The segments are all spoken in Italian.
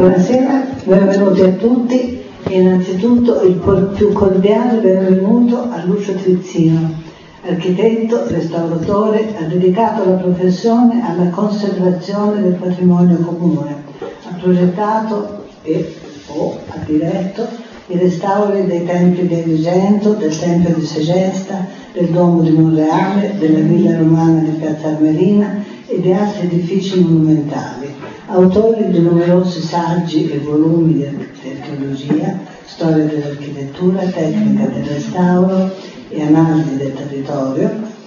Buonasera, benvenuti a tutti e innanzitutto il più cordiale benvenuto a Lucio Trizzino, architetto, restauratore, ha dedicato la professione alla conservazione del patrimonio comune, ha progettato o ha diretto i restauri dei templi di Agrigento, del Tempio di Segesta, del Duomo di Monreale, della Villa Romana di Piazza Armerina e di altri edifici monumentali, autore di numerosi saggi e volumi di archeologia, storia dell'architettura, tecnica del restauro e analisi del territorio.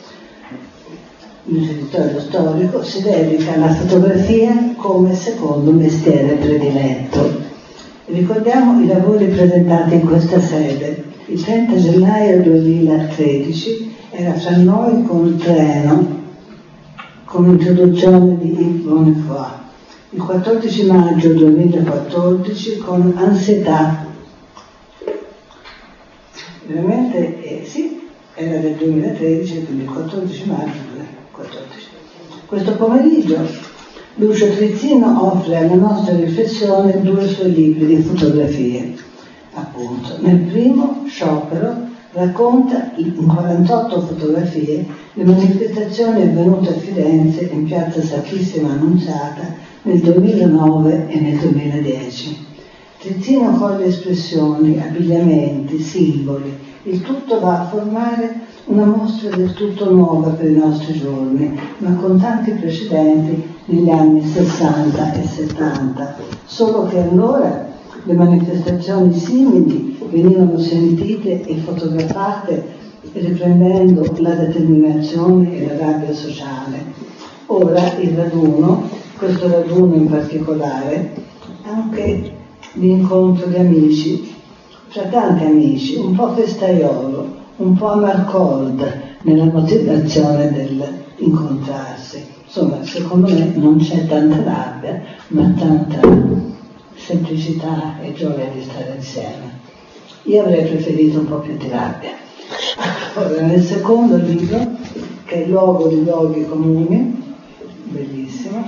Il territorio storico si dedica alla fotografia come secondo mestiere prediletto. Ricordiamo i lavori presentati in questa sede. Il 30 gennaio 2013 era fra noi con il treno, con l'introduzione di Yves Bonnefoy. Il 14 maggio 2014 con Ansietà. Veramente sì, era del 2013, quindi il 14 maggio 2014. Questo pomeriggio Lucio Trizzino offre alla nostra riflessione due suoi libri di fotografie. Appunto, nel primo, Sciopero, racconta in 48 fotografie le manifestazioni avvenute a Firenze in piazza Santissima Annunziata nel 2009 e nel 2010. Trizzino coglie espressioni, abbigliamenti, simboli, il tutto va a formare una mostra del tutto nuova per i nostri giorni, ma con tanti precedenti negli anni 60 e 70, solo che allora le manifestazioni simili venivano sentite e fotografate riprendendo la determinazione e la rabbia sociale. Ora il raduno, questo raduno in particolare, anche l'incontro di amici, fra tanti amici, un po' festaiolo, un po' amarcord nella motivazione dell'incontrarsi. Insomma, secondo me non c'è tanta rabbia, ma tanta semplicità e gioia di stare insieme. Io avrei preferito un po' più di rabbia. Ora, nel secondo libro, che è Il luogo di luoghi comuni, bellissimo,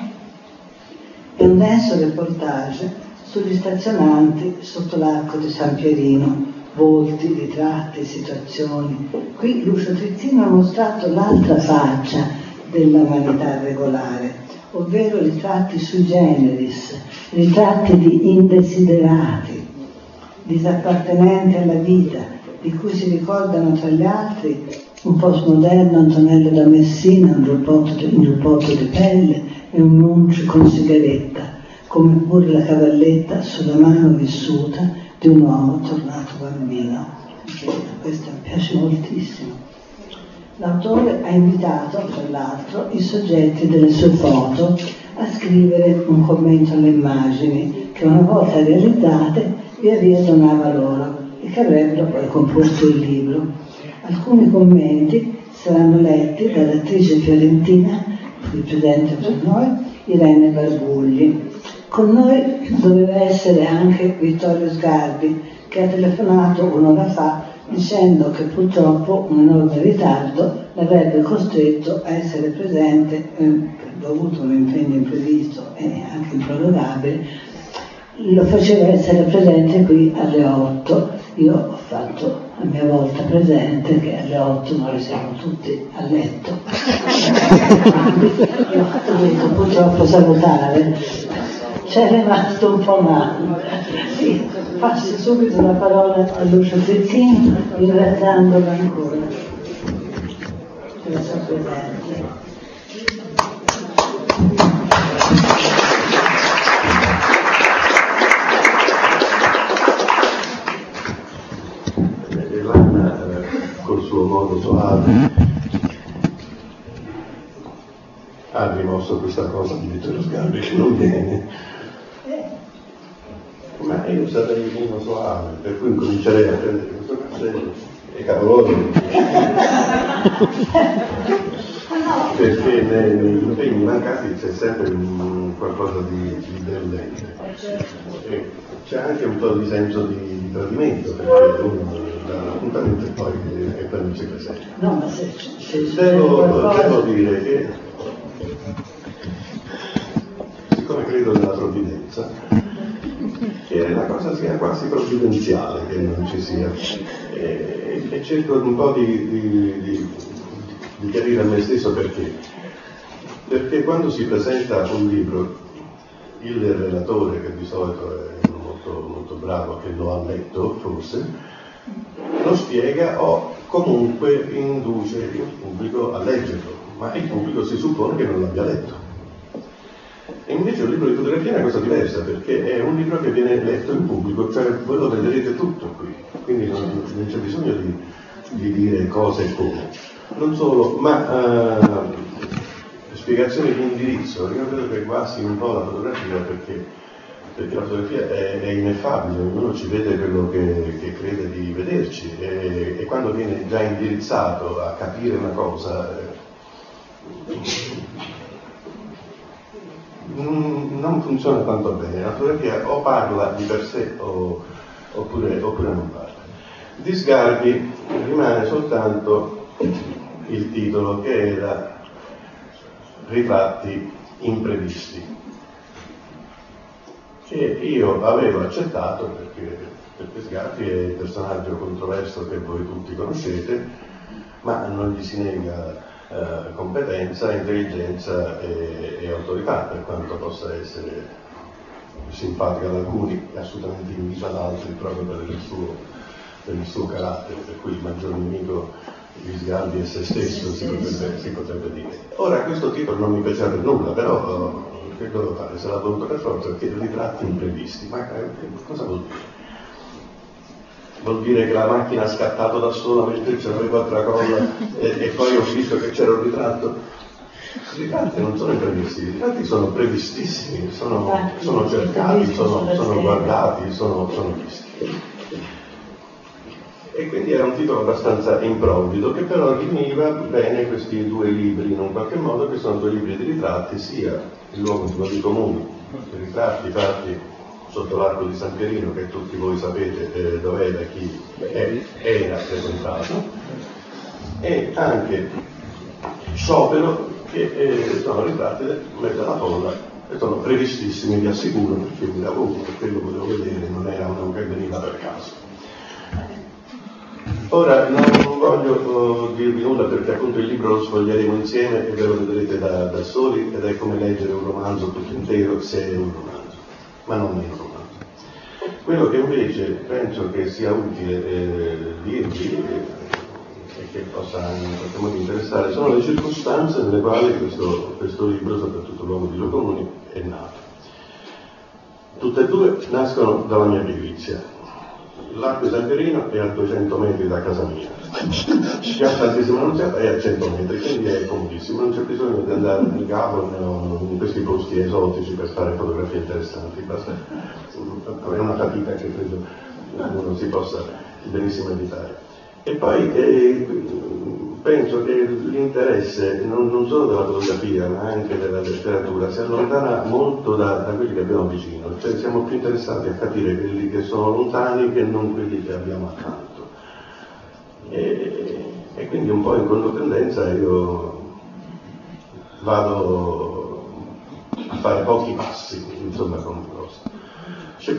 è un denso reportage sugli stazionanti sotto l'arco di San Pierino, volti, ritratti, situazioni. Qui Lucio Trizzino ha mostrato l'altra faccia dell'umanità regolare, ovvero ritratti sui generis, ritratti di indesiderati, disappartenenti alla vita, di cui si ricordano tra gli altri un postmoderno Antonello da Messina, un giubbotto di pelle e un nuncio con sigaretta, come pure la cavalletta sulla mano vissuta di un uomo tornato bambino. Questo mi piace moltissimo. L'autore ha invitato, tra l'altro, i soggetti delle sue foto a scrivere un commento alle immagini che una volta realizzate via via donava loro e che avrebbero poi composto il libro. Alcuni commenti saranno letti dall'attrice fiorentina, qui presente per noi, Irene Barbugli. Con noi doveva essere anche Vittorio Sgarbi, che ha telefonato un'ora fa dicendo che purtroppo un enorme ritardo l'avrebbe costretto a essere presente, dovuto un impegno imprevisto e anche improrogabile, lo faceva essere presente qui alle 8. Io ho fatto a mia volta presente che alle 8 noi siamo tutti a letto. Io ho dovuto purtroppo salutare. C'è rimasto un po' male. Sì, passi subito la parola a Lucio Trizzino, ringraziandolo ancora per la sua presenza. Elana, col suo modo soave, ha rimosso questa cosa di Vittorio Sgarbi che non viene. Ma io sarei uno soave, per cui incomincerei a prendere questo caffè e cavolo, perché negli impegni mancati c'è sempre qualcosa di deludente. C'è anche un po' di senso di tradimento, perché uno dà l'appuntamento e poi non si presenta. No, ma se devo dire che, siccome credo nella provvidenza, che la cosa sia quasi provvidenziale, che non ci sia. E cerco un po' di chiarire a me stesso perché. Perché quando si presenta un libro, il relatore, che di solito è molto, molto bravo, che lo ha letto forse, lo spiega o comunque induce il pubblico a leggerlo, ma il pubblico si suppone che non l'abbia letto. E invece un libro di fotografia è una cosa diversa, perché è un libro che viene letto in pubblico, cioè voi lo vedrete tutto qui, quindi non c'è bisogno di dire cosa e come. Non solo, ma spiegazioni di indirizzo. Io credo che guasti un po' la fotografia perché la fotografia è ineffabile, ognuno ci vede quello che crede di vederci e quando viene già indirizzato a capire una cosa non funziona tanto bene. La fotografia o parla di per sé oppure non parla. Di Sgarbi rimane soltanto il titolo, che era Ritratti imprevisti, che io avevo accettato perché Sgarbi è il personaggio controverso che voi tutti conoscete, ma non gli si nega competenza, intelligenza e autorità, per quanto possa essere simpatica ad alcuni e assolutamente invisa ad altri proprio per il suo carattere, per cui il maggior nemico di Sgarbi è se stesso, si potrebbe dire. Ora questo titolo non mi piaceva per nulla, però che devo fare? Se l'ha voluto per forza, perché ritratti imprevisti, ma cosa vuol dire? Vuol dire che la macchina ha scattato da sola mentre ce l'avevo a tracolla e poi ho visto che c'era un ritratto? I ritratti non sono imprevisti, i ritratti sono previstissimi, sono cercati, sono guardati, sono visti. E quindi era un titolo abbastanza improvvido, che però riuniva bene questi due libri in un qualche modo, che sono due libri di ritratti, sia il luogo di comuni, i ritratti fatti sotto l'arco di San Pierino, che tutti voi sapete dov'è, da chi era frequentato, e anche Sciopero, che sono ritratti in mezzo alla folla e sono previstissimi, vi assicuro, perché mi davo uno, quello volevo vedere, non era uno che veniva per caso. Ora non voglio dirvi nulla perché appunto il libro lo sfoglieremo insieme e ve lo vedrete da soli, ed è come leggere un romanzo tutto intero, se è un romanzo, ma non è un romanzo. Quello che invece penso che sia utile dirvi e che possa in qualche modo interessare sono le circostanze nelle quali questo libro, soprattutto L'uomo di due comuni, è nato. Tutte e due nascono dalla mia pigrizia. L'arco di San Pierino è a 200 metri da casa mia, Piazza Santissima Annunziata è a 100 metri, quindi è comodissimo, non c'è bisogno di andare in Gabon o in questi posti esotici per fare fotografie interessanti, basta avere una fatica che credo uno si possa benissimo evitare. E poi penso che l'interesse non solo della fotografia ma anche della letteratura si allontana molto da quelli che abbiamo vicino, cioè siamo più interessati a capire quelli che sono lontani che non quelli che abbiamo accanto. E quindi un po' in controtendenza io vado a fare pochi passi, insomma, con questo. Cioè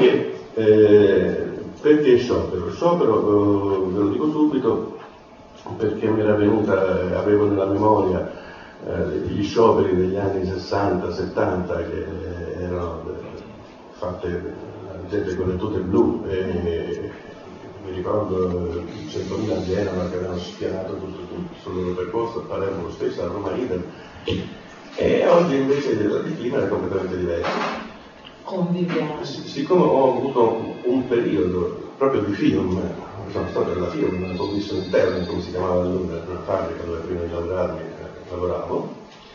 perché Sciopero? Sciopero, ve lo dico subito, perché mi era venuta, avevo nella memoria gli scioperi degli anni 60-70 che erano fatte, ad esempio, con le tute blu, e mi ricordo 100.000 a Genova che avevano spianato tutto sul loro percorso, a Palermo lo stesso, a Roma idem, e oggi invece il clima è completamente diverso. Conviviamo. Siccome ho avuto un periodo proprio di film, sono stato alla film, una commissione interna, come si chiamava allora, una fabbrica dove prima di laurearmi lavoravo,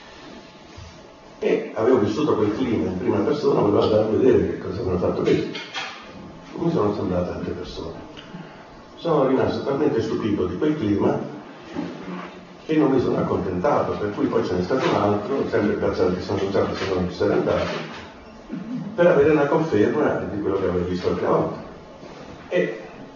e avevo vissuto quel clima in prima persona, volevo andare a vedere che cosa avevano fatto questi. Mi sono sembrate altre persone. Sono rimasto talmente stupito di quel clima che non mi sono accontentato, per cui poi ce n'è stato un altro, sempre grazie alla distanziata, se non ci sarei andato, per avere una conferma di quello che avevo visto la prima volta. E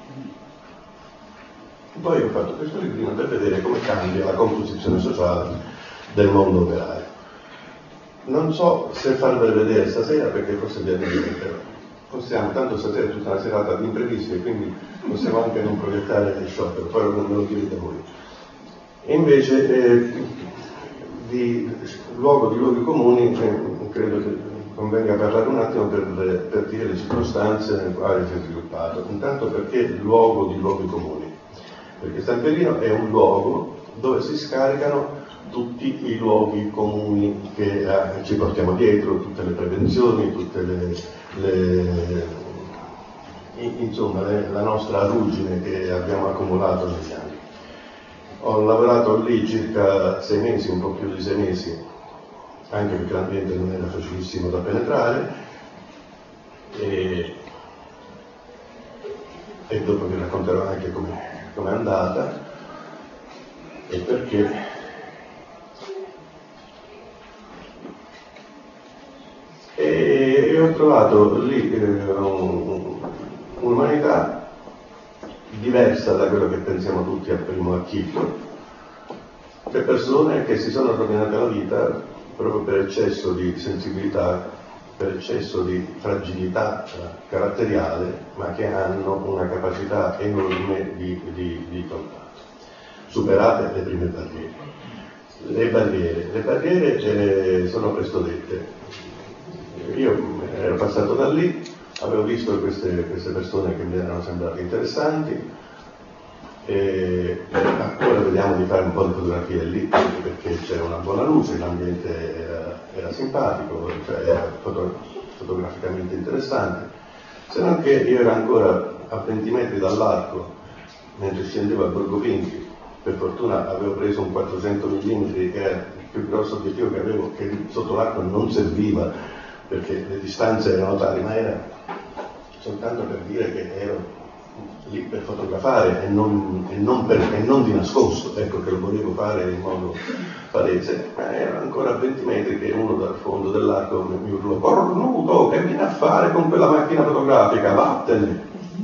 poi ho fatto questo librino per vedere come cambia la composizione sociale del mondo operario. Non so se farvelo vedere stasera perché forse vi annoierò, possiamo, tanto stasera è tutta una serata di imprevisti, quindi possiamo anche non proiettare il sciopero, poi me lo direte voi. E invece di luoghi comuni credo che convenga parlare un attimo per dire le circostanze nelle quali si è sviluppato. Intanto perché il luogo di luoghi comuni? Perché San Pellegrino è un luogo dove si scaricano tutti i luoghi comuni che ci portiamo dietro, tutte le prevenzioni, tutte insomma la nostra ruggine che abbiamo accumulato negli anni. Ho lavorato lì circa 6 mesi, un po' più di 6 mesi, anche perché l'ambiente non era facilissimo da penetrare, e dopo vi racconterò anche com'è andata e perché. E ho trovato lì un'umanità diversa da quello che pensiamo tutti a primo acchito, per persone che si sono rovinate la vita proprio per eccesso di sensibilità, per eccesso di fragilità caratteriale, ma che hanno una capacità enorme di contatto. Superate le prime barriere. Le barriere sono presto dette. Io ero passato da lì, avevo visto queste persone che mi erano sembrate interessanti, e ora vediamo di fare un po' di fotografie lì, perché c'era una buona luce, l'ambiente era simpatico, cioè era fotograficamente interessante, se non che io ero ancora a 20 metri dall'arco, mentre scendevo a Borgo Pinti. Per fortuna avevo preso un 400 mm, che era il più grosso obiettivo che avevo, che sotto l'arco non serviva, perché le distanze erano tali, ma era soltanto per dire che ero lì per fotografare e non di nascosto, ecco, che lo volevo fare in modo palese. Ma era ancora a 20 metri che uno dal fondo dell'arco mi urlò: "Cornuto, che vieni a fare con quella macchina fotografica? Vattene!"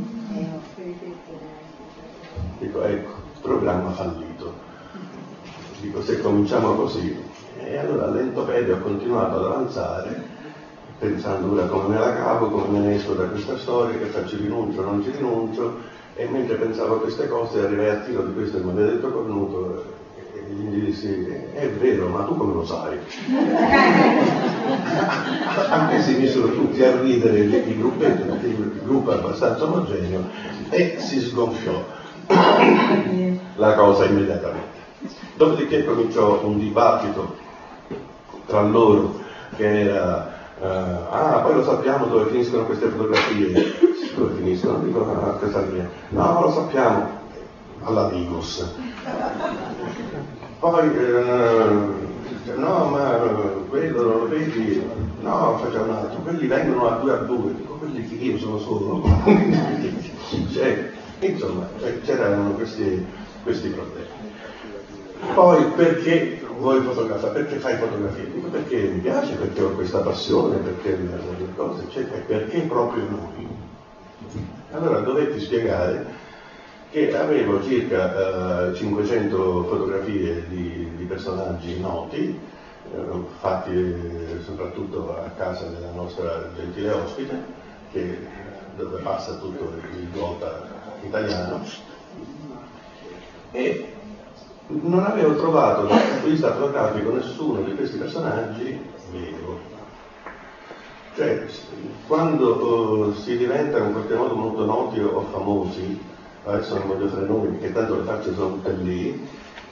Dico, ecco, programma fallito. Dico, se cominciamo così. E allora lento pedo ho continuato ad avanzare, pensando ora come me la cavo, come me ne esco da questa storia, che faccio, rinuncio o non ci rinuncio, e mentre pensavo a queste cose arrivai a tiro di questo e mi aveva detto Cornuto, e gli dissi: "È vero, ma tu come lo sai?" Anche si misero tutti a ridere il gruppetto, perché il gruppo è abbastanza omogeneo, e si sgonfiò la cosa immediatamente. Dopodiché cominciò un dibattito tra loro che era poi lo sappiamo dove finiscono queste fotografie. Dove finiscono? Dico, a casa mia. No, lo sappiamo, alla Digos. Poi no, ma quello non lo vedi? No, facciamo un altro. Quelli vengono a 2 a 2. Dico, quelli che io sono solo. Cioè, insomma, c'erano questi problemi. Poi perché vuoi fotografare? Perché fai fotografie? Dico, perché mi piace, perché ho questa passione, perché le cose, eccetera, perché proprio noi. Allora dovetti spiegare che avevo circa 500 fotografie di personaggi noti, fatti soprattutto a casa della nostra gentile ospite, dove passa tutto il gota italiano, e non avevo trovato dal punto di vista fotografico nessuno di questi personaggi vero. Cioè, quando si diventano in qualche modo molto noti o famosi, adesso non voglio fare nomi perché tanto le facce sono tutte lì,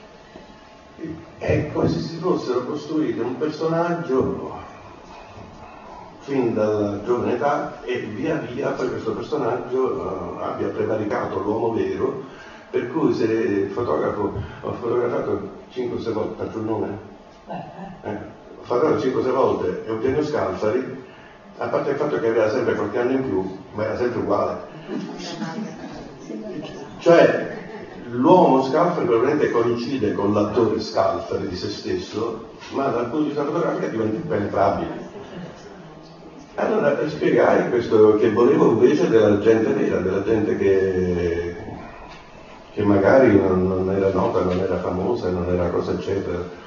è come se si fossero costruiti un personaggio fin dalla giovane età, e via via poi questo personaggio abbia prevaricato l'uomo vero, per cui se il fotografo, ho fotografato 5-6 volte, faccio il nome? Ho fotografato 5-6 volte Eugenio Scalfari, a parte il fatto che aveva sempre qualche anno in più, ma era sempre uguale. Cioè, l'uomo Scalfari probabilmente coincide con l'attore Scalfari di se stesso, ma dal punto di vista fotografico diventa impenetrabile. Allora spiegai questo, che volevo invece della gente vera, della gente che magari non era nota, non era famosa, non era cosa eccetera,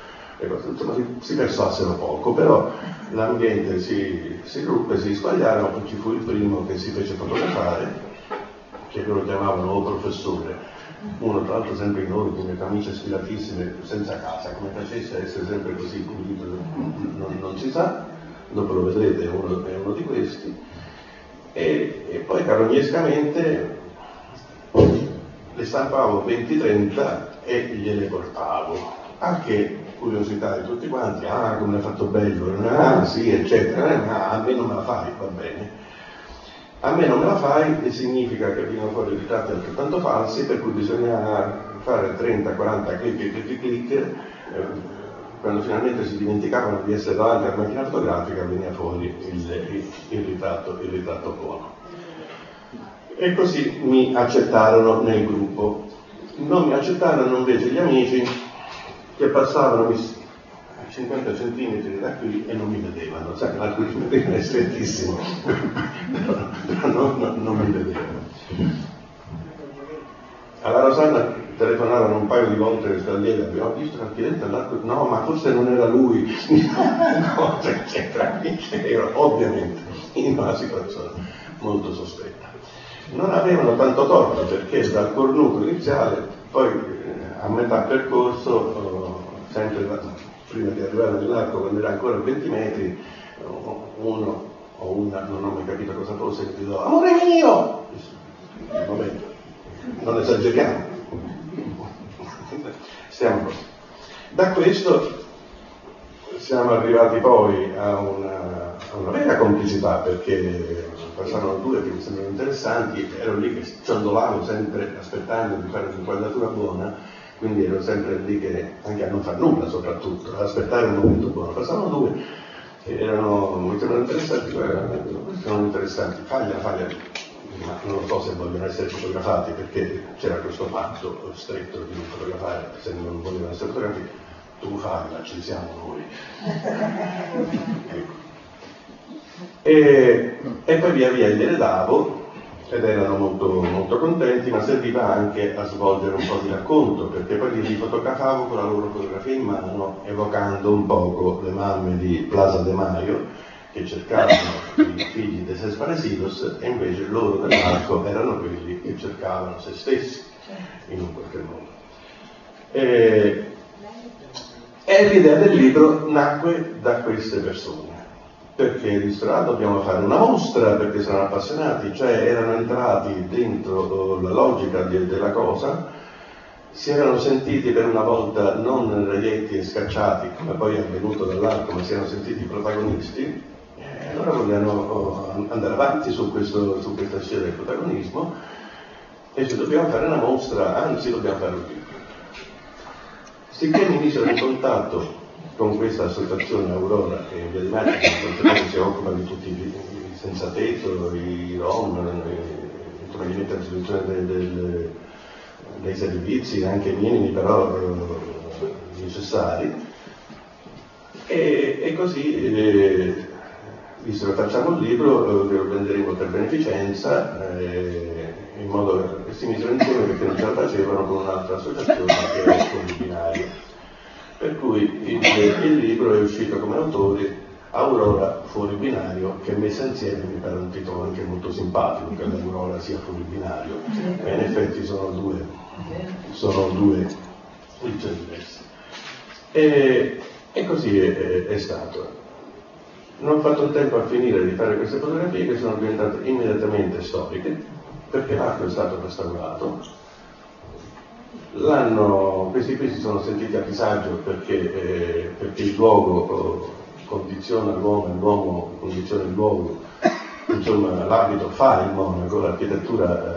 insomma si persuasero poco, però l'ambiente si ruppe, si sbagliarono, poi ci fu il primo che si fece fotografare, che loro chiamavano professore, uno tra l'altro sempre in oro, con le camicie sfilatissime, senza casa, come facesse a essere sempre così pulito, non si sa, dopo lo vedrete, è uno di questi, e poi carognescamente le stampavo 20-30 e gliele portavo. Anche curiosità di tutti quanti, come l'hai fatto bello, sì, eccetera, a me non me la fai, va bene. A me non me la fai e significa che vengono fuori ritratti altrettanto falsi, per cui bisogna fare 30-40 clic, quando finalmente si dimenticavano di essere davanti alla macchina fotografica veniva fuori il ritratto buono. E così mi accettarono nel gruppo. Non mi accettarono invece gli amici che passavano 50 centimetri da qui e non mi vedevano, sai, l'algoritmo è strettissimo, però non mi vedevano. Alla Rosanna telefonarono un paio di volte le stalliere, abbiamo visto l'architetto all'arco, no, ma forse non era lui, eccetera, ero ovviamente in una situazione molto sospetta. Non avevano tanto torto perché dal cornuto iniziale, poi a metà percorso, sempre prima di arrivare nell'arco, quando era ancora a 20 metri, uno o una, non ho mai capito cosa fosse, mi gridò, amore mio! Vabbè, non esageriamo. Siamo così. Da questo siamo arrivati poi a una vera complicità, perché passarono due che mi sembrano interessanti, ero lì che ciondolavo sempre aspettando di fare un'inquadratura buona, quindi ero sempre lì che, anche a non far nulla soprattutto, ad aspettare un momento buono. Passavano due che mi sembrano interessanti, questi sono interessanti, faglia, ma non lo so se vogliono essere fotografati, perché c'era questo patto stretto di non fotografare, se non vogliono essere fotografati, tu faglia, ci siamo noi. Ecco. E poi via via gliele davo, ed erano molto, molto contenti, ma serviva anche a svolgere un po' di racconto, perché poi li fotografavo con la loro fotografia in mano, evocando un poco le mamme di Plaza de Mayo, che cercavano i figli dei Ses Parasitos, e invece loro dell'arco erano quelli che cercavano se stessi, in un qualche modo. E l'idea del libro nacque da queste persone, perché dissero, dobbiamo fare una mostra, perché sono appassionati, cioè erano entrati dentro la logica della cosa, si erano sentiti per una volta non reietti e scacciati, come poi è avvenuto dall'arco, ma si erano sentiti protagonisti, e allora vogliamo andare avanti su questa scia del protagonismo, e se dobbiamo fare una mostra, anzi dobbiamo fare un libro. Sicché mi misero in contatto con questa associazione Aurora, che in via di Maggio si occupa di tutti i senza tetto, i rom, insomma gli mette a disposizione dei servizi, anche minimi però necessari, e così dissero facciamo il libro, lo venderemo per beneficenza, in modo che si misero insieme, perché non ce la facevano con un'altra associazione che era Fuori Binario. Per cui il libro è uscito come autori Aurora Fuori Binario, che messa insieme mi pare un titolo anche molto simpatico, che l'Aurora sia fuori binario, e in effetti sono due funzioni diverse. E così è stato. Non ho fatto il tempo a finire di fare queste fotografie, che sono diventate immediatamente storiche, perché l'arco è stato restaurato. Questi qui si sono sentiti a disagio perché il luogo condiziona l'uomo e l'uomo condiziona il luogo, insomma l'abito fa il monaco, l'architettura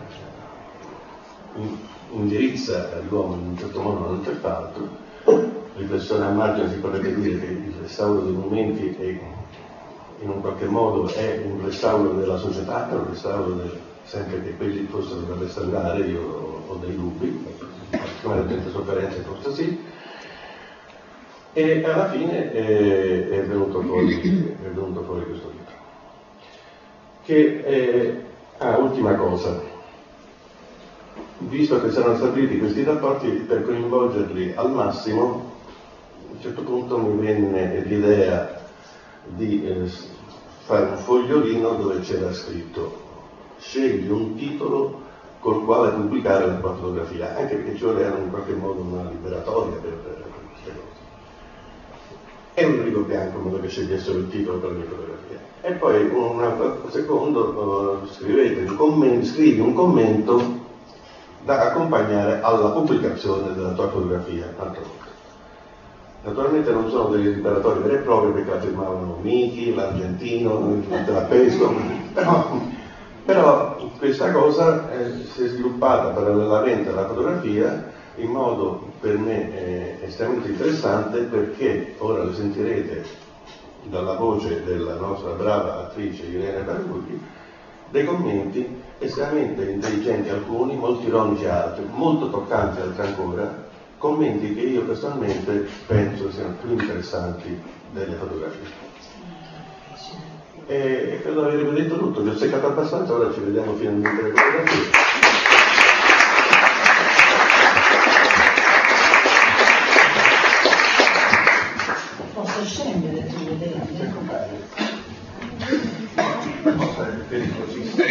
indirizza l'uomo in un certo modo, non c'è fatto. Riflessione a margine, si potrebbe dire che il restauro dei monumenti in un qualche modo è un restauro della società, è un restauro sempre che quelli fossero da restaurare, io ho dei dubbi, come la gente sofferenza forse sì, e alla fine è venuto fuori questo libro. Ultima cosa, visto che si erano stabiliti questi rapporti, per coinvolgerli al massimo un certo punto mi venne l'idea di fare un fogliolino dove c'era scritto: scegli un titolo col quale pubblicare la tua fotografia, anche perché ci voleva in qualche modo una liberatoria per queste cose. E un libro bianco in modo che scegliessero il titolo per la mia fotografia. E poi un altro secondo scrivi un commento da accompagnare alla pubblicazione della tua fotografia. Naturalmente non sono degli liberatori veri e propri, perché la firmavano Michi, l'Argentino, la Pesco, però questa cosa si è sviluppata parallelamente alla fotografia in modo per me estremamente interessante, perché ora lo sentirete dalla voce della nostra brava attrice Irene Barbuti, dei commenti estremamente intelligenti alcuni, molto ironici altri, molto toccanti altri ancora, commenti che io personalmente penso siano più interessanti delle fotografie. E credo di aver detto tutto, vi ho seccato abbastanza, ora ci vediamo finalmente le fotografie. Posso scendere tu vedere? Ecco, posso essere pericolosissimo.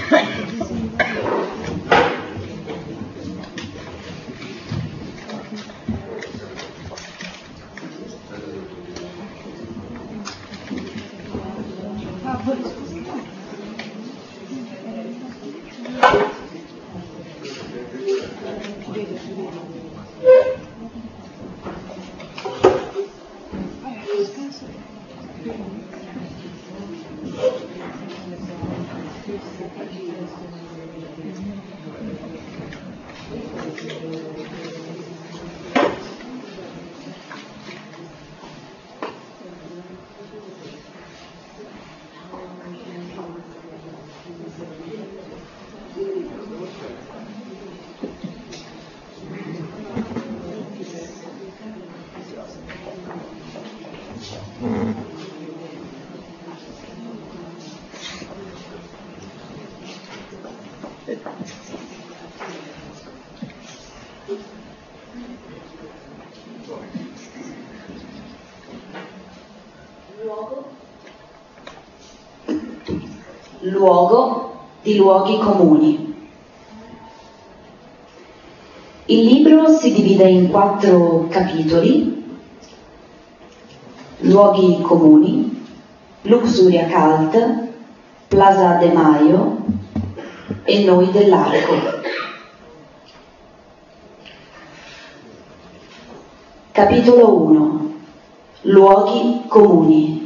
Luogo di luoghi comuni. Il libro si divide in 4 capitoli: luoghi comuni, Luxuria Cult, Plaza de Mayo e Noi dell'Arco. Capitolo 1. Luoghi comuni.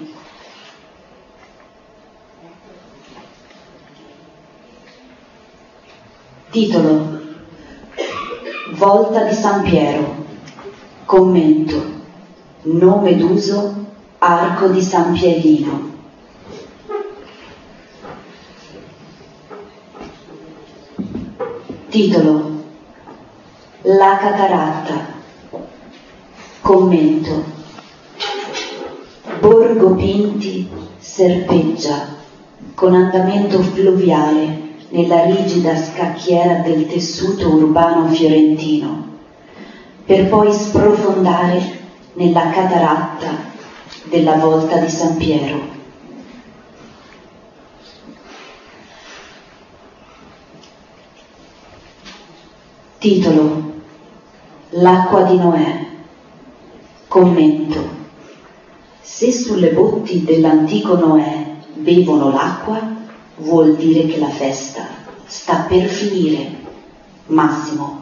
Titolo: Volta di San Piero. Commento: nome d'uso Arco di San Pierino. Titolo: La Cataratta. Commento: Borgo Pinti serpeggia con andamento fluviale nella rigida scacchiera del tessuto urbano fiorentino, per poi sprofondare nella cataratta della Volta di San Piero. Titolo: L'acqua di Noè. Commento: se sulle botti dell'antico Noè bevono l'acqua, vuol dire che la festa sta per finire. Massimo.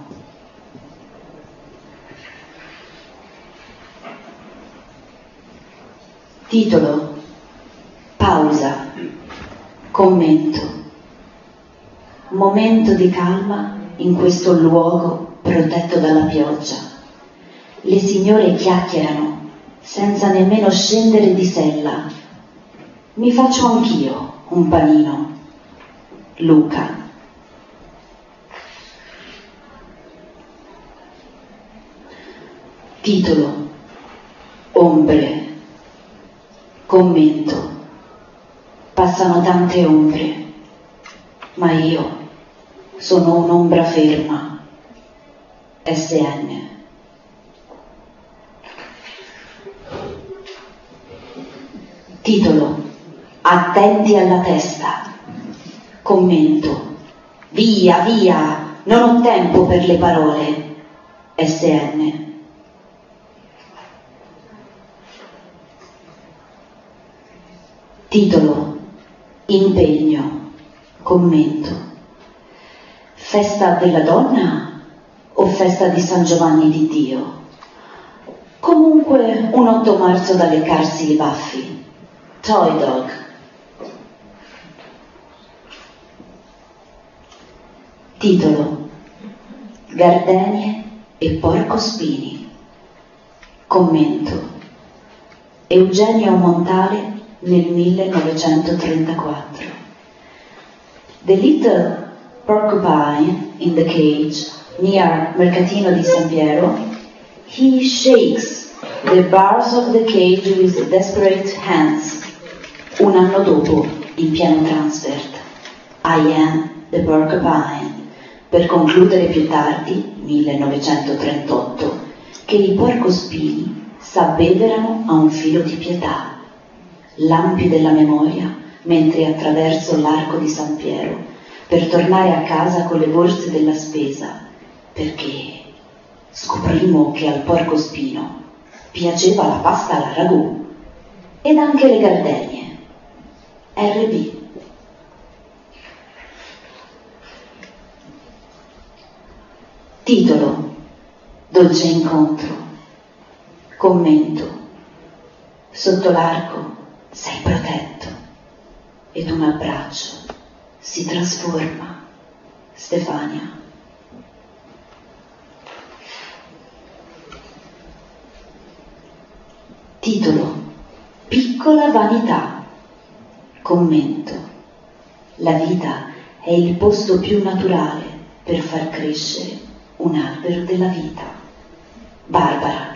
Titolo: Pausa. Commento: momento di calma in questo luogo protetto dalla pioggia. Le signore chiacchierano senza nemmeno scendere di sella. Mi faccio anch'io un panino. Luca. Titolo: Ombre. Commento: passano tante ombre, ma io sono un'ombra ferma. SN. Titolo: Attenti alla testa. Commento: via, via, non ho tempo per le parole. SN. Titolo: Impegno. Commento: festa della donna o festa di San Giovanni di Dio? Comunque un 8 marzo da leccarsi i baffi. Toy Dog. Titolo: Gardenie e porcospini. Commento: Eugenio Montale nel 1934. The little porcupine in the cage near Mercatino di San Piero, he shakes the bars of the cage with desperate hands. Un anno dopo, in pieno transfert, I am the porcupine, per concludere più tardi, 1938, che i porcospini s'abbeverano a un filo di pietà, lampi della memoria, mentre attraverso l'arco di San Piero per tornare a casa con le borse della spesa, perché scoprimmo che al porcospino piaceva la pasta alla ragù ed anche le gardenie. RB. Titolo: Dolce incontro. Commento: sotto l'arco sei protetto ed un abbraccio si trasforma. Stefania. Titolo: Piccola vanità. Commento: la vita è il posto più naturale per far crescere un albero della vita. Barbara.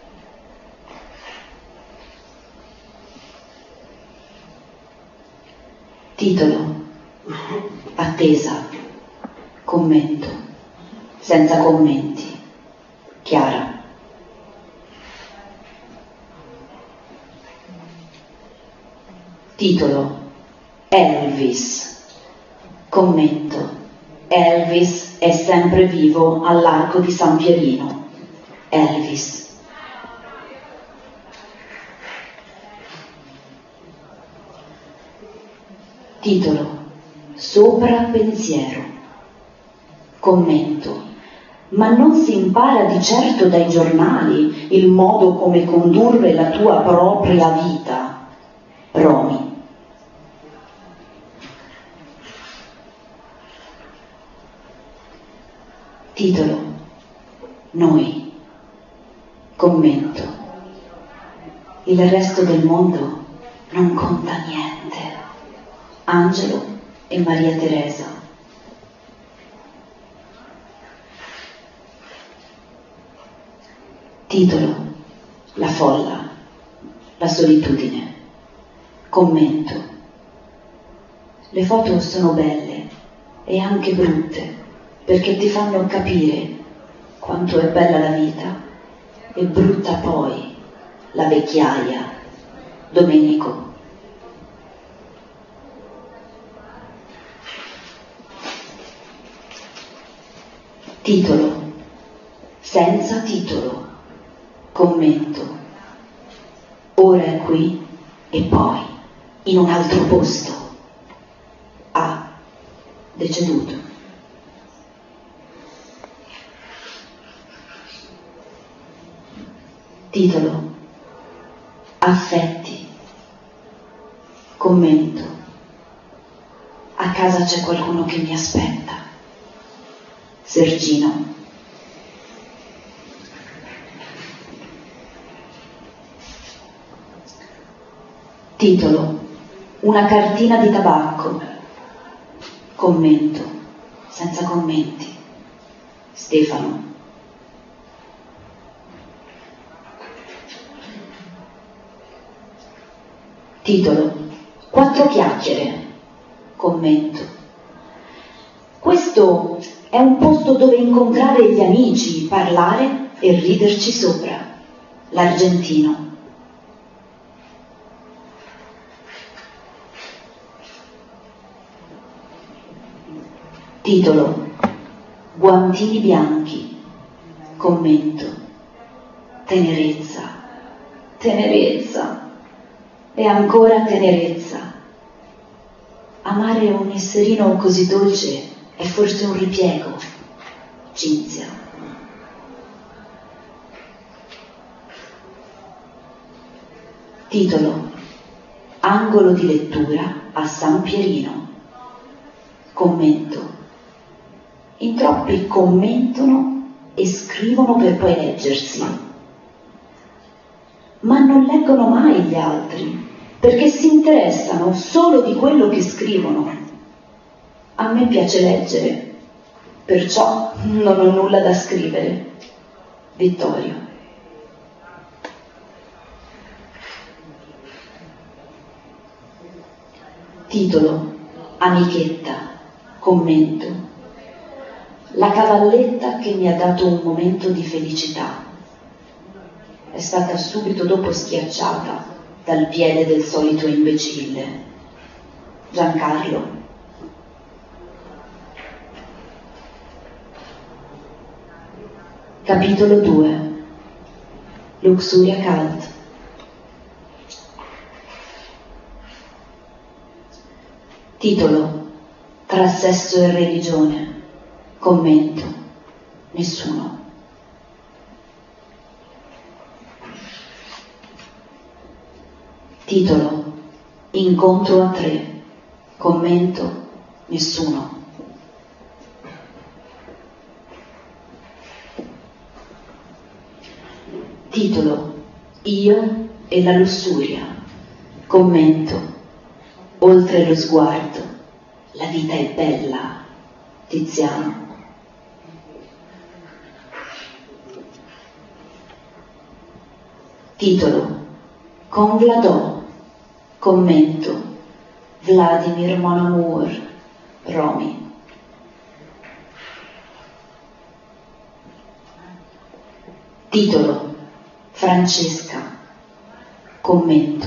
Titolo: Attesa. Commento: senza commenti. Chiara. Titolo: Elvis. Commento: Elvis è sempre vivo all'arco di San Pierino. Elvis. Titolo: Sopra pensiero. Commento: ma non si impara di certo dai giornali il modo come condurre la tua propria vita. Romi. Titolo: Noi. Commento: il resto del mondo non conta niente. Angelo e Maria Teresa. Titolo: La folla, la solitudine. Commento: le foto sono belle e anche brutte perché ti fanno capire quanto è bella la vita e brutta poi la vecchiaia. Domenico. Titolo: Senza titolo. Commento: ora è qui e poi in un altro posto. A. Deceduto. Titolo: Affetti. Commento: a casa c'è qualcuno che mi aspetta. Sergino. Titolo: Una cartina di tabacco. Commento: senza commenti. Stefano. Titolo: 4 chiacchiere. Commento: questo è un posto dove incontrare gli amici, parlare e riderci sopra. L'Argentino. Titolo: Guantini bianchi. Commento: tenerezza, tenerezza e ancora tenerezza. Amare un esserino così dolce è forse un ripiego. Cinzia. Titolo: Angolo di lettura a San Pierino. Commento: in troppi commentano e scrivono per poi leggersi, ma non leggono mai gli altri perché si interessano solo di quello che scrivono. A me piace leggere, perciò non ho nulla da scrivere. Vittorio. Titolo: Amichetta. Commento: la cavalletta che mi ha dato un momento di felicità è stata subito dopo schiacciata dal piede del solito imbecille. Giancarlo. Capitolo 2. Luxuria Cult. Titolo: Tra sesso e religione. Commento: nessuno. Titolo: Incontro a 3. Commento: nessuno. Titolo: Io e la lussuria. Commento: oltre lo sguardo, la vita è bella. Tiziano. Titolo: Con Vladò. Commento: Vladimir mon amour. Romy. Titolo: Francesca. Commento: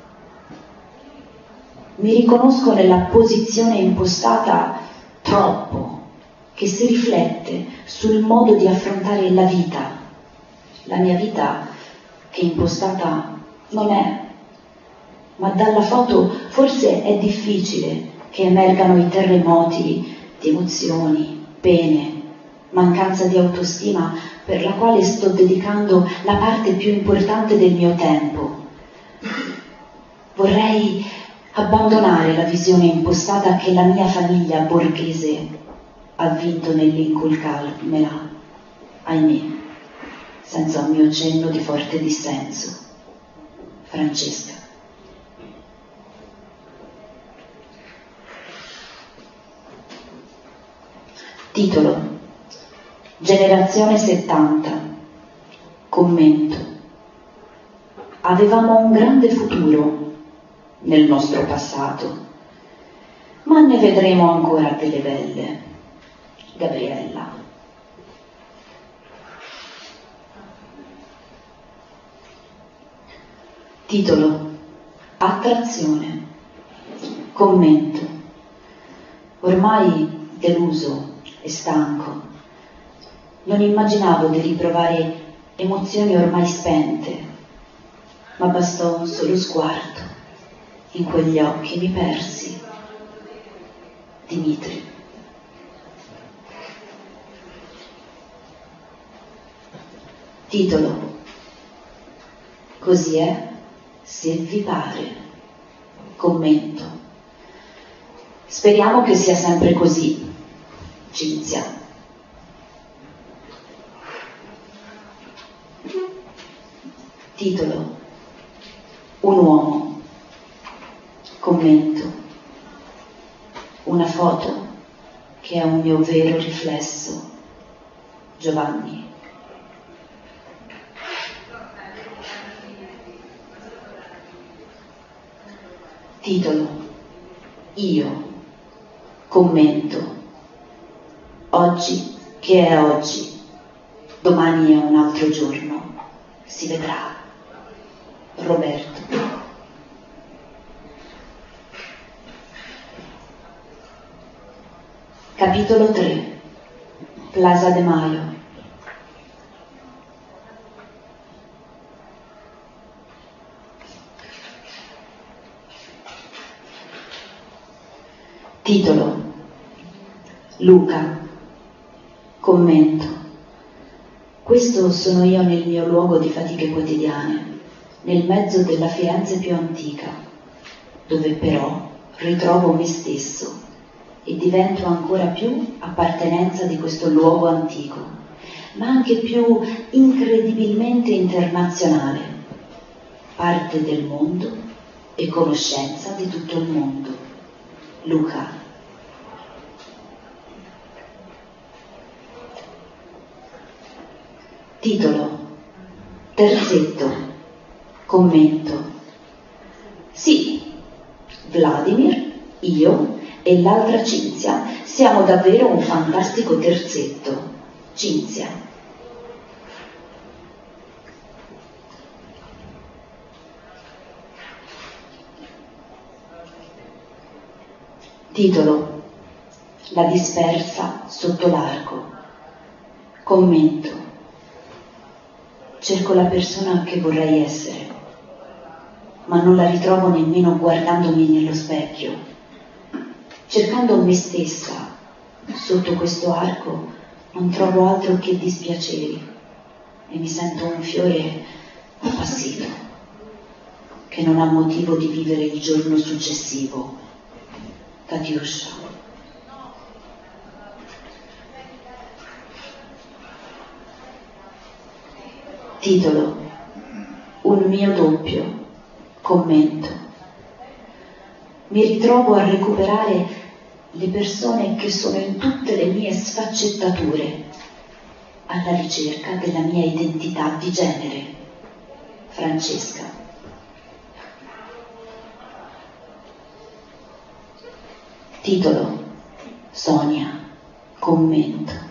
mi riconosco nella posizione impostata troppo, che si riflette sul modo di affrontare la vita. La mia vita che impostata non è, ma dalla foto forse è difficile che emergano i terremoti di emozioni, pene, mancanza di autostima per la quale sto dedicando la parte più importante del mio tempo. Vorrei abbandonare la visione impostata che la mia famiglia borghese ha vinto nell'inculcarmela, ahimè, senza un mio cenno di forte dissenso. Francesca. Titolo: Generazione 70. Commento: avevamo un grande futuro nel nostro passato, ma ne vedremo ancora delle belle. Gabriella. Titolo: Attrazione. Commento: ormai deluso e stanco, non immaginavo di riprovare emozioni ormai spente, ma bastò un solo sguardo. In quegli occhi mi persi. Dimitri. Titolo: così è se vi pare. Commento: speriamo che sia sempre così. Cinzia. Titolo: un uomo. Commento: una foto che è un mio vero riflesso. Giovanni. Titolo: io. Commento: oggi che è oggi, domani è un altro giorno, si vedrà. Roberto. Capitolo 3. Plaza de Mayo. Titolo: Luca. Commento: questo sono io nel mio luogo di fatiche quotidiane, nel mezzo della Firenze più antica, dove però ritrovo me stesso e divento ancora più appartenenza di questo luogo antico, ma anche più incredibilmente internazionale, parte del mondo e conoscenza di tutto il mondo. Luca. Titolo: Terzetto. Commento: sì, Vladimir, io e l'altra Cinzia siamo davvero un fantastico terzetto. Cinzia. Titolo: La dispersa sotto l'arco. Commento: cerco la persona che vorrei essere, ma non la ritrovo nemmeno guardandomi nello specchio. Cercando me stessa sotto questo arco non trovo altro che dispiaceri e mi sento un fiore appassito che non ha motivo di vivere il giorno successivo. Katiuscia. Titolo: Un mio doppio. Commento: mi ritrovo a recuperare le persone che sono in tutte le mie sfaccettature, alla ricerca della mia identità di genere. Francesca. Titolo: Sonia. Commento: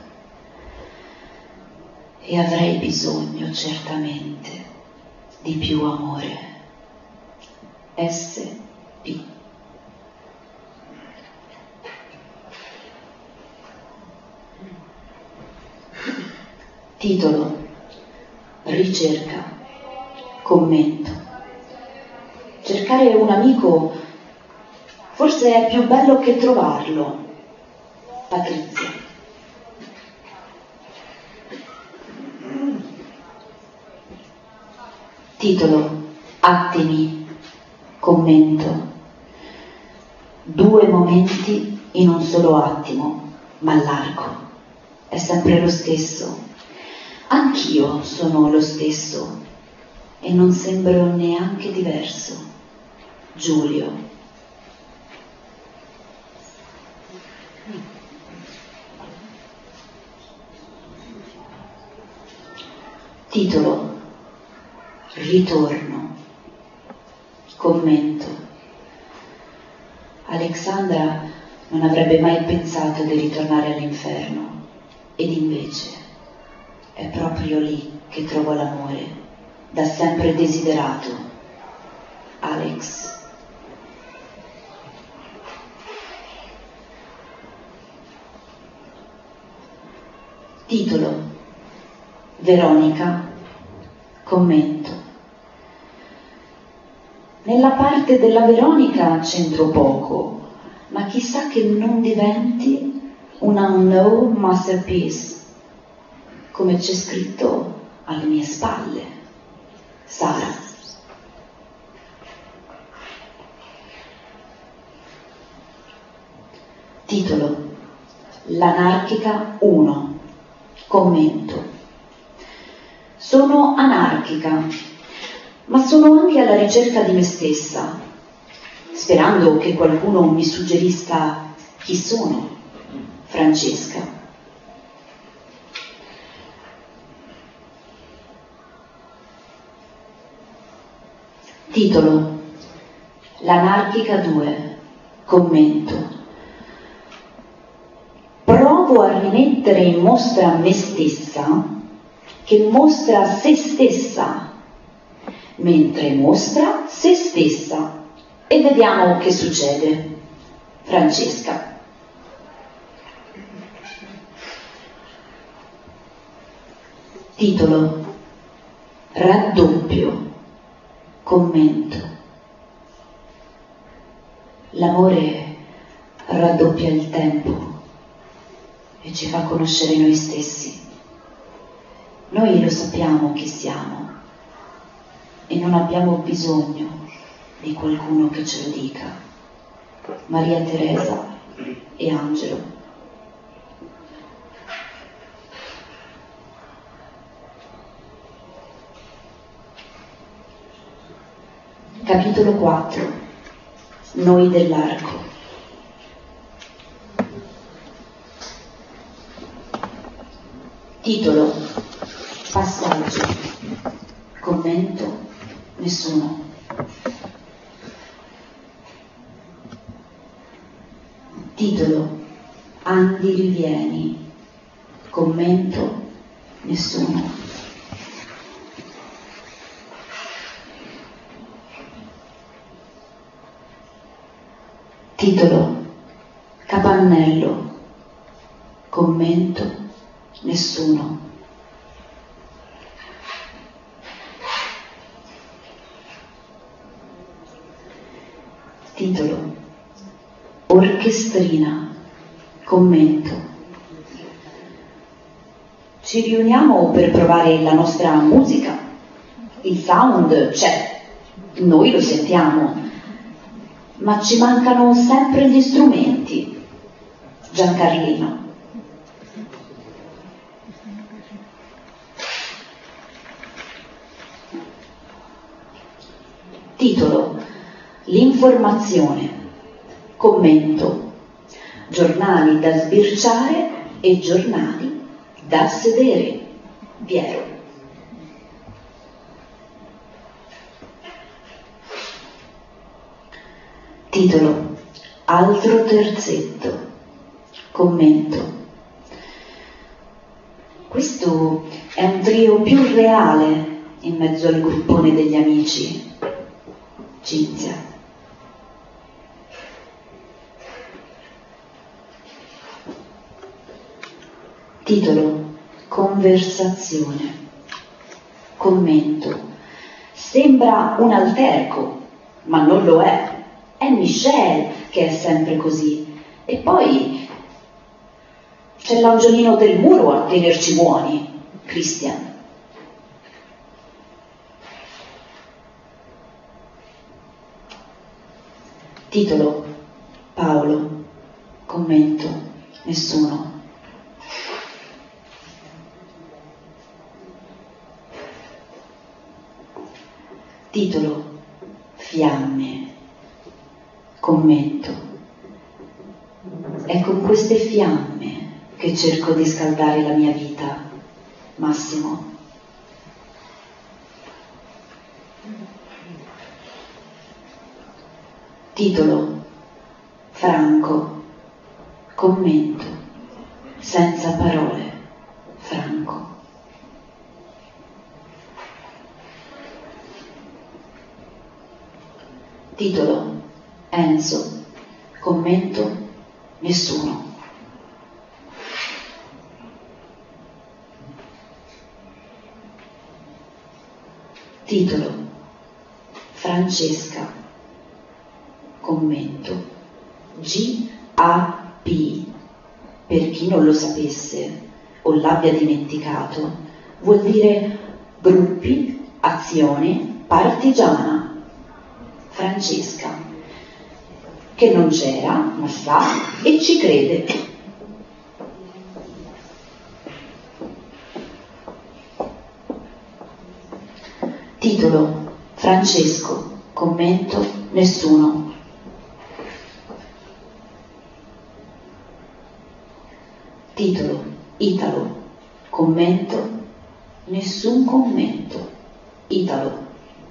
e avrei bisogno certamente di più amore. S.P. Titolo: Ricerca. Commento: cercare un amico forse è più bello che trovarlo. Patrizia. Titolo: Attimi. Commento: 2 momenti in un solo attimo, ma l'arco è sempre lo stesso. Anch'io sono lo stesso e non sembro neanche diverso. Giulio. Titolo: Ritorno. Commento: Alexandra non avrebbe mai pensato di ritornare all'inferno, ed invece è proprio lì che trovo l'amore, da sempre desiderato. Alex. Titolo: Veronica. Commento: nella parte della Veronica c'entro poco, ma chissà che non diventi una unknown masterpiece, come c'è scritto alle mie spalle. Sara. Titolo: L'anarchica 1. Commento: sono anarchica, ma sono anche alla ricerca di me stessa, sperando che qualcuno mi suggerisca chi sono. Francesca. Titolo: L'anarchica 2. Commento: provo a rimettere in mostra me stessa, che mostra se stessa, mentre mostra se stessa, e vediamo che succede. Francesca. Titolo: Raddoppio. Commento: l'amore raddoppia il tempo e ci fa conoscere noi stessi. Noi lo sappiamo chi siamo e non abbiamo bisogno di qualcuno che ce lo dica. Maria Teresa e Angelo. Capitolo 4. Noi dell'arco. Titolo: Passaggio. Commento: nessuno. Titolo: Andi rivieni. Commento: nessuno. Titolo: Capannello. Commento: nessuno. Titolo: Orchestrina. Commento: ci riuniamo per provare la nostra musica. Il sound c'è, noi lo sentiamo, ma ci mancano sempre gli strumenti. Giancarlino. Titolo: L'informazione. Commento: giornali da sbirciare e giornali da sedere. Piero. Titolo: Altro terzetto. Commento: questo è un trio più reale in mezzo al gruppone degli amici. Cinzia. Titolo: Conversazione. Commento: sembra un alterco, ma non lo è. È Michelle che è sempre così. E poi c'è l'angiolino del muro a tenerci buoni, Christian. Titolo: Paolo. Commento: nessuno. Titolo: Fiamme. Commento: è con queste fiamme che cerco di scaldare la mia vita, Massimo. Titolo: Franco. Commento: senza parole, Franco. Titolo: Enzo. Commento: nessuno. Titolo: Francesca. Commento: GAP. Per chi non lo sapesse o l'abbia dimenticato, vuol dire gruppi, azione, partigiana. Francesca, che non c'era, ma sa e ci crede. Titolo: Francesco. Commento: nessuno. Titolo: Italo. Commento: nessun commento. Italo.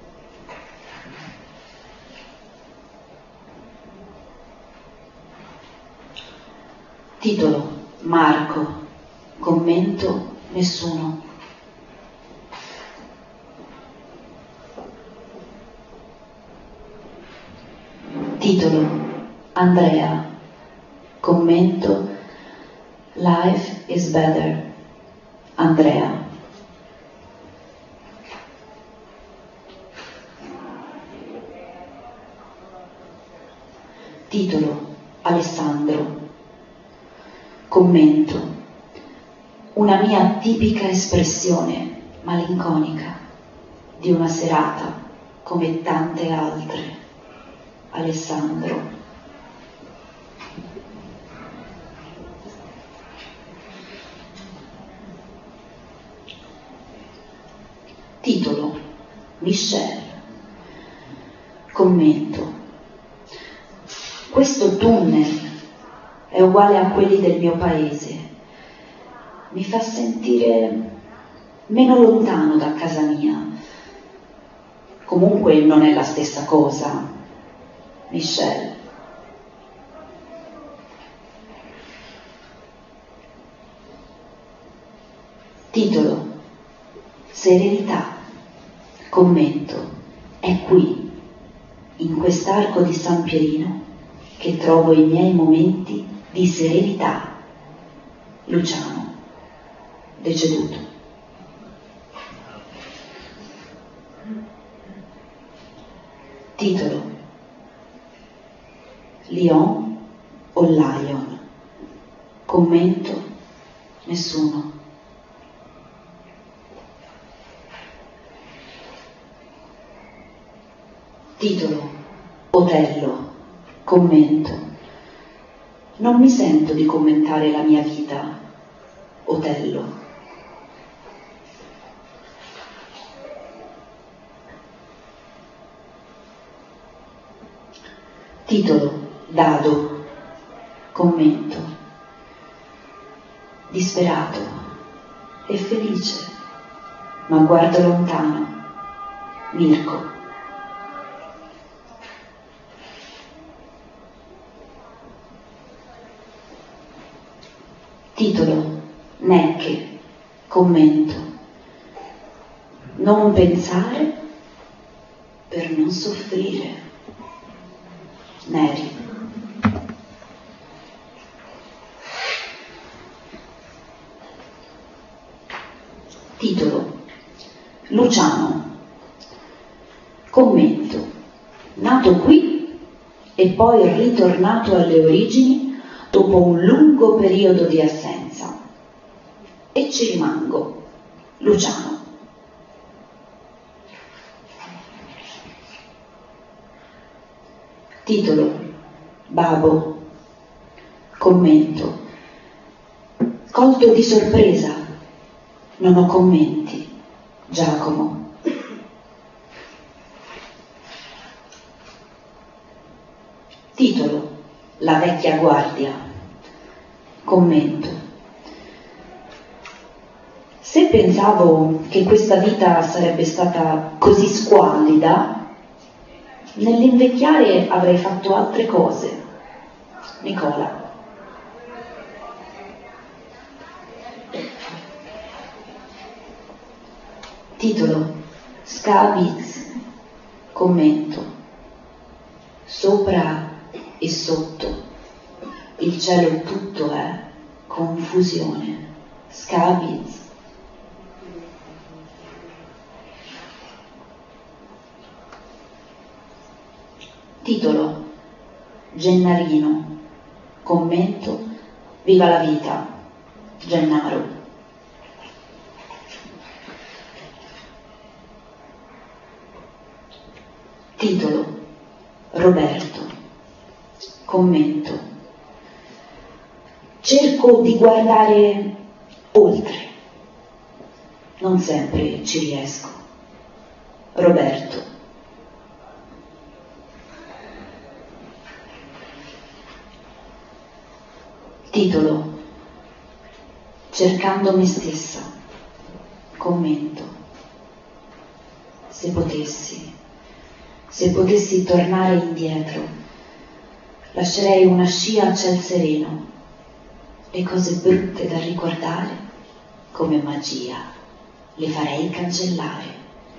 Titolo: Marco. Commento: nessuno. Titolo: Andrea. Commento: Life is better. Andrea. Titolo: Alessandro. Commento: una mia tipica espressione malinconica di una serata come tante altre. Alessandro. Titolo: Michel. Commento: questo tunnel è uguale a quelli del mio paese. Mi fa sentire meno lontano da casa mia. Comunque non è la stessa cosa. Michel. Titolo: Serenità. Commento: è qui, in quest'arco di San Pierino, che trovo i miei momenti di serenità. Luciano, deceduto. Titolo: Lion o Lion? Commento: nessuno. Titolo: Otello. Commento: non mi sento di commentare la mia vita. Otello. Titolo: Dado. Commento: disperato e felice, ma guardo lontano. Mirko. Titolo: Necche. Commento: non pensare per non soffrire. Neri. Titolo: Luciano. Commento: nato qui e poi ritornato alle origini dopo un lungo periodo di assenza. E ci rimango. Luciano. Titolo: Babo. Commento: colto di sorpresa. Non ho commenti. Giacomo. Titolo: La vecchia guardia. Commento: se pensavo che questa vita sarebbe stata così squallida, nell'invecchiare avrei fatto altre cose. Nicola. Titolo: Scabiz. Commento: sopra e sotto, il cielo tutto è confusione. Scabiz. Titolo: Gennarino. Commento: viva la vita. Gennaro. Titolo: Roberto. Commento: cerco di guardare oltre. Non sempre ci riesco. Roberto. Titolo: Cercando me stessa. Commento: se potessi tornare indietro, lascerei una scia a ciel sereno. Le cose brutte da ricordare, come magia, le farei cancellare.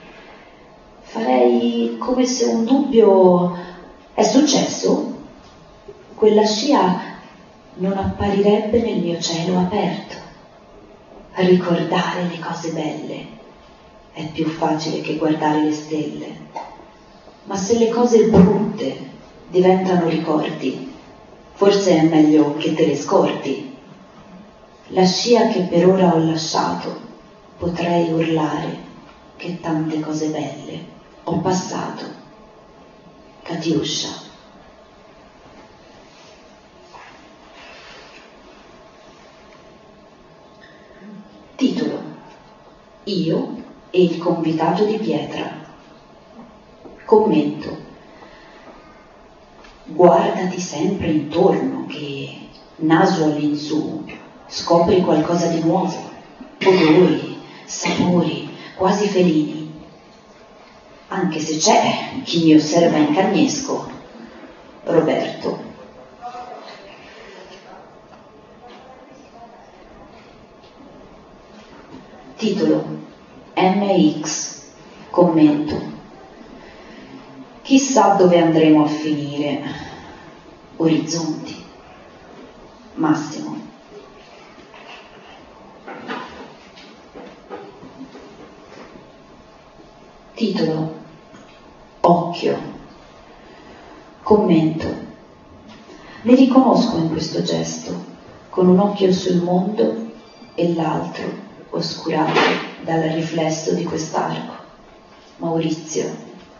Farei come se un dubbio è successo. Quella scia non apparirebbe nel mio cielo aperto. A ricordare le cose belle è più facile che guardare le stelle. Ma se le cose brutte diventano ricordi, Forse è meglio che te le scordi. La scia che per ora ho lasciato, potrei urlare che tante cose belle ho passato. Katiuscia. Titolo: Io e il convitato di pietra. Commento: guardati sempre intorno che, naso all'insù, scopri qualcosa di nuovo, odori, sapori, quasi felini. Anche se c'è chi mi osserva in cagnesco. Roberto. Titolo: MX. Commento: chissà dove andremo a finire. Orizzonti. Massimo. Titolo: Occhio. Commento: mi riconosco in questo gesto, con un occhio sul mondo e l'altro oscurato dal riflesso di quest'arco. Maurizio.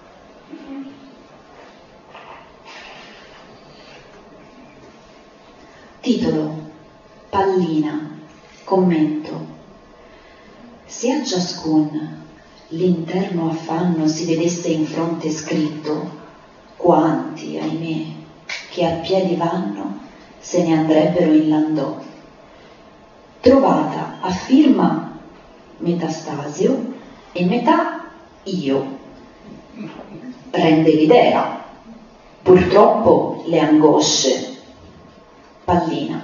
Titolo: Pallina. Commento: se a ciascun l'interno affanno si vedesse in fronte scritto, quanti, ahimè, che a piedi vanno, se ne andrebbero in landò. Trovata a firma Metastasio e metà io. Rende l'idea. Purtroppo le angosce. Pallina.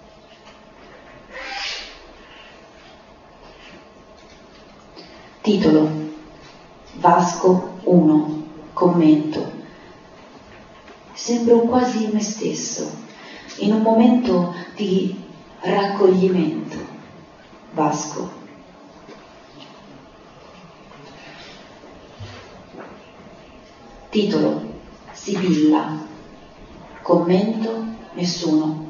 Titolo: Vasco 1. Commento: sembro quasi me stesso, in un momento di raccoglimento. Vasco. Titolo: Sibilla. Commento: nessuno.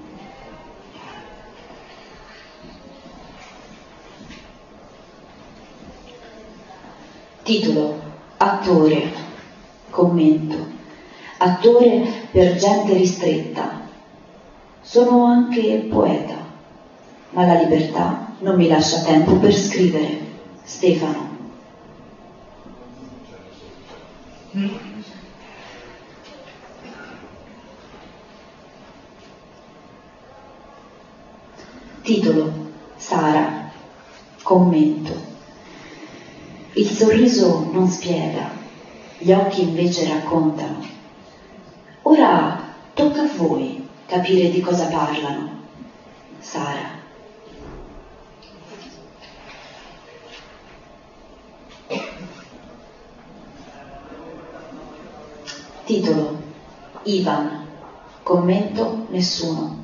Titolo: Attore. Commento: attore per gente ristretta. Sono anche poeta, ma la libertà non mi lascia tempo per scrivere. Stefano. Titolo: Sara. Commento: il sorriso non spiega, gli occhi invece raccontano. Ora tocca a voi capire di cosa parlano. Sara. Titolo: Ivan. Commento: nessuno.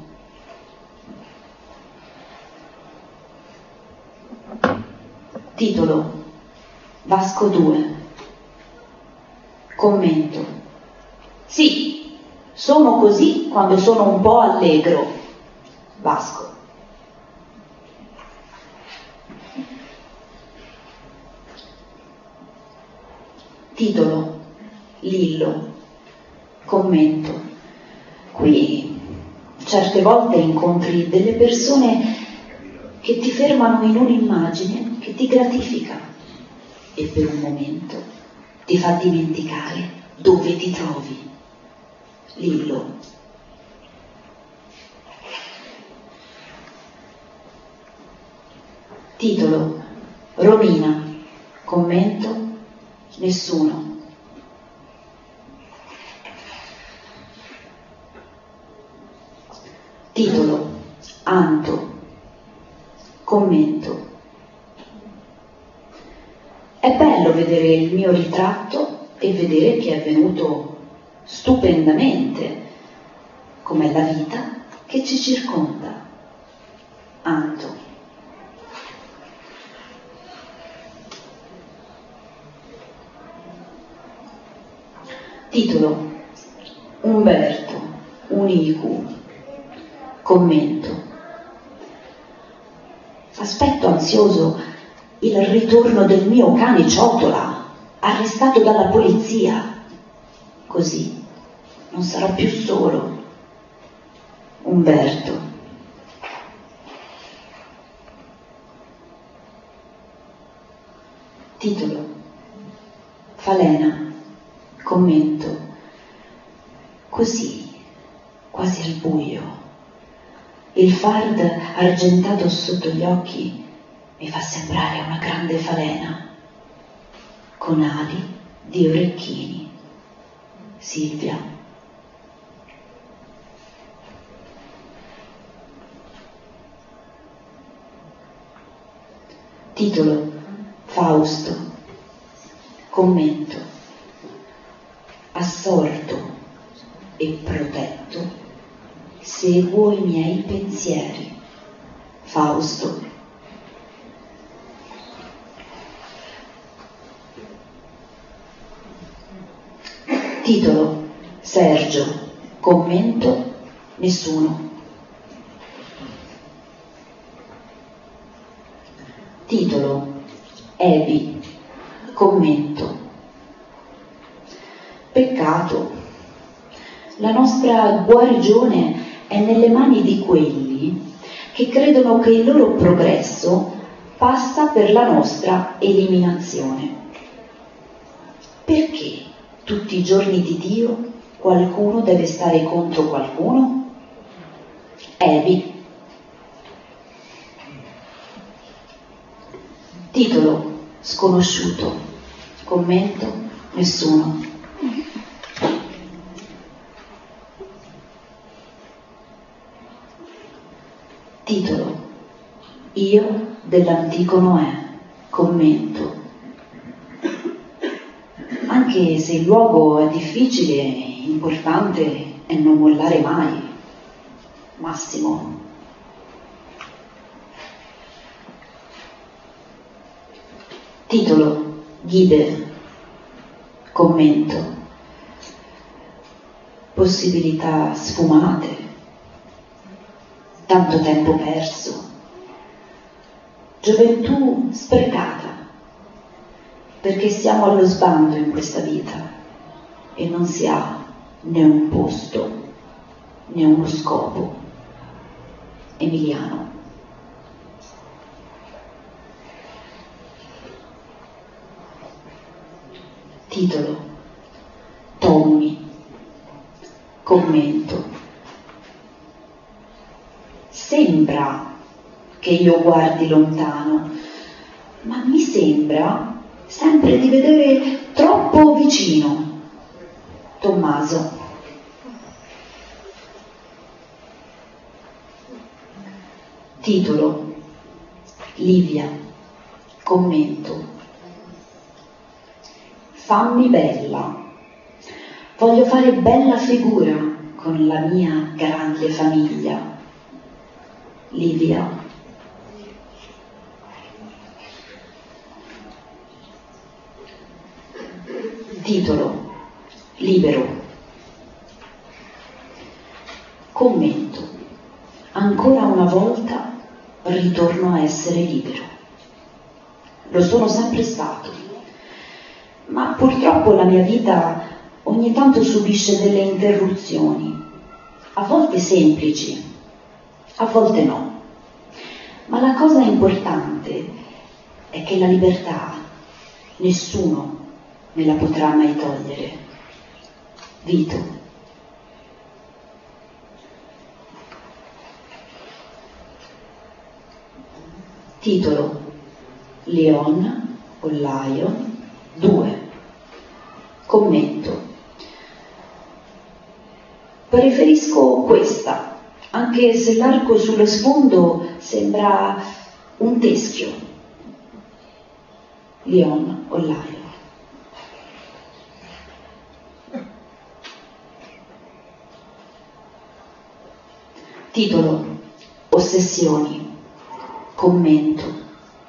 Titolo: Vasco 2. Commento: sì, sono così quando sono un po' allegro. Vasco. Titolo: Lillo. Commento: qui certe volte incontri delle persone che ti fermano in un'immagine che ti gratifica e per un momento ti fa dimenticare dove ti trovi. Lillo. Titolo: Romina. Commento: nessuno. Titolo: Anto. Commento: è bello vedere il mio ritratto e vedere che è venuto stupendamente, com'è la vita che ci circonda. Anto. Titolo: Umberto, Unicu. Commento. Aspetto ansioso il ritorno del mio cane Ciotola, arrestato dalla polizia. Così non sarò più solo. Umberto. Titolo: Falena. Commento. Così, quasi al buio, il fard argentato sotto gli occhi mi fa sembrare una grande falena, con ali di orecchini. Silvia. Titolo: Fausto. Commento. Assorto e protetto, seguo i miei pensieri. Fausto. Titolo: Sergio. Commento: nessuno. Titolo: Ebi. Commento. Peccato. La nostra guarigione è nelle mani di quelli che credono che il loro progresso passa per la nostra eliminazione. Perché tutti i giorni di Dio qualcuno deve stare contro qualcuno? Ebi. Titolo: Sconosciuto. Commento: nessuno. Titolo: Io dell'antico Noè. Commento. Anche se il luogo è difficile, importante è non mollare mai. Massimo. Titolo: Ghide. Commento. Possibilità sfumate, tanto tempo perso, gioventù sprecata, perché siamo allo sbando in questa vita e non si ha né un posto né uno scopo. Emiliano. Titolo: Tommy. Commento. Sembra che io guardi lontano, ma mi sembra sempre di vedere troppo vicino. Tommaso. Titolo: Livia. Commento. Fammi bella. Voglio fare bella figura con la mia grande famiglia. Livia. Titolo: Libero. Commento. Ancora una volta ritorno a essere libero. Lo sono sempre stato, ma purtroppo la mia vita ogni tanto subisce delle interruzioni, a volte semplici, a volte no. Ma la cosa importante è che la libertà nessuno me la potrà mai togliere. Vito. Titolo: Leon o Lion 2. Commento. Preferisco questa, anche se l'arco sullo sfondo sembra un teschio. Leon o Lion. Titolo: Ossessioni. Commento.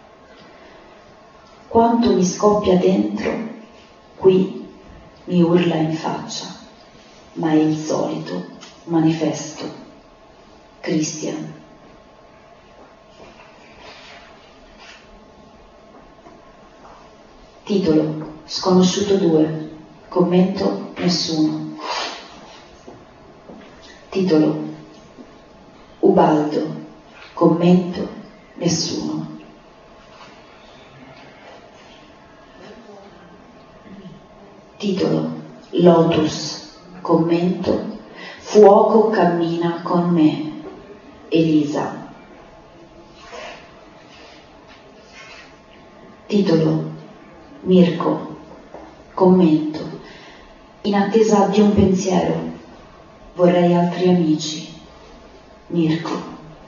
Quanto mi scoppia dentro, qui mi urla in faccia, ma è il solito manifesto. Christian. Titolo: Sconosciuto 2. Commento: nessuno. Titolo: Ubaldo. Commento: nessuno. Titolo: Lotus. Commento: Fuoco cammina con me. Elisa. Titolo: Mirko. Commento: in attesa di un pensiero, vorrei altri amici. Mirko.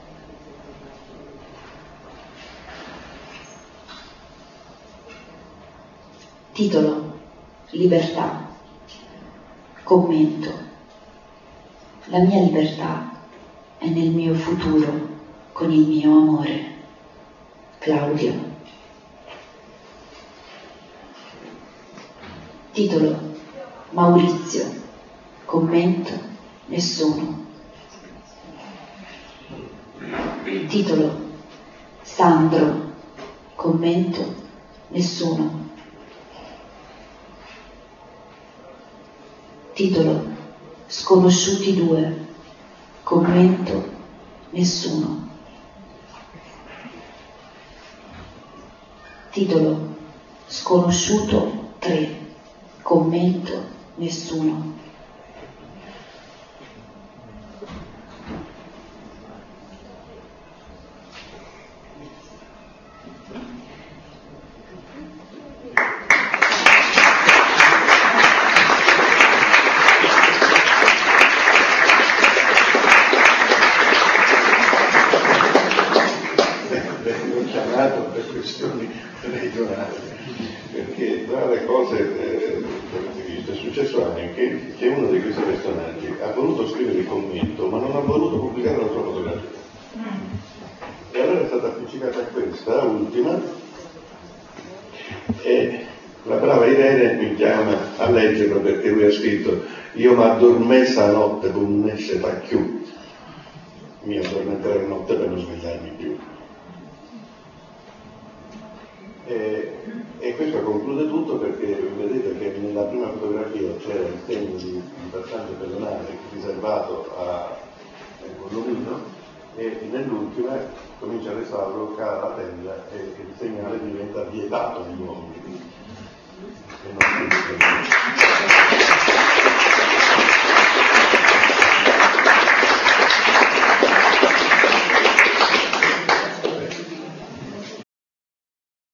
Titolo: Libertà. Commento: la mia libertà è nel mio futuro con il mio amore. Claudio. Titolo: Maurizio. Commento: nessuno. Titolo: Sandro. Commento: nessuno. Titolo: Sconosciuti 2. Commento: nessuno. Titolo: Sconosciuto 3. Commento: nessuno. Perché tra le cose è successo anche che uno di questi personaggi ha voluto scrivere il commento ma non ha voluto pubblicare la sua fotografia e allora è stata appiccicata a questa ultima e la brava Irene mi chiama a leggerlo perché lui ha scritto: io mi addormento la notte con un esce tacchiù, mi addormenterò la notte per non svegliarmi più. E questo conclude tutto perché vedete che nella prima fotografia c'era il segno di passaggio pedonale riservato a Bollomino e nell'ultima comincia il restauro, cala la tenda e il segnale diventa vietato di nuovo.